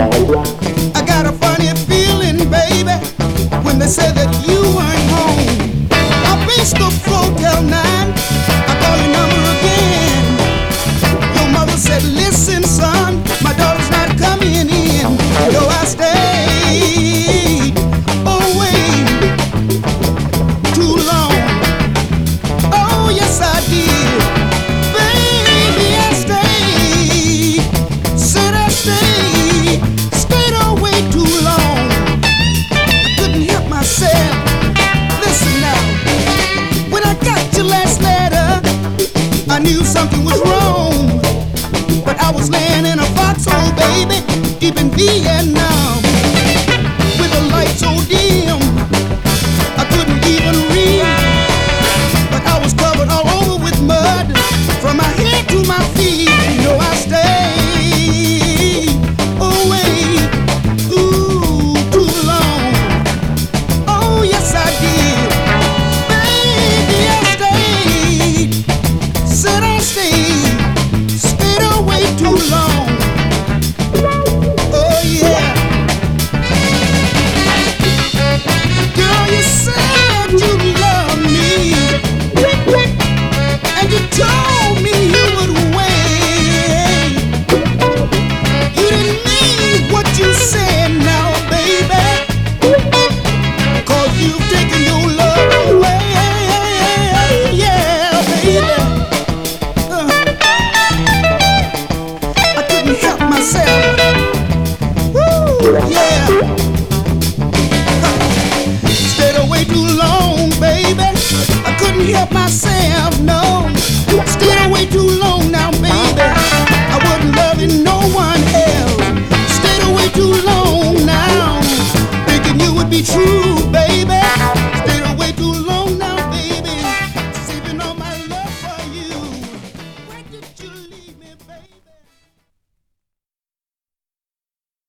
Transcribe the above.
I got a funny feeling, baby, when they said that you weren't home. I faced the floor till 9. I call your number again. Your mother said, listen, son, my daughter's not coming in. So I stayed away too long. Oh, yes, I did. Baby, I stayed. Said I stayed. Stayed away too long. I couldn't help myself. Listen now. When I got your last letter, I knew something was wrong. But I was laying in a foxhole, baby, deep in Vietnam.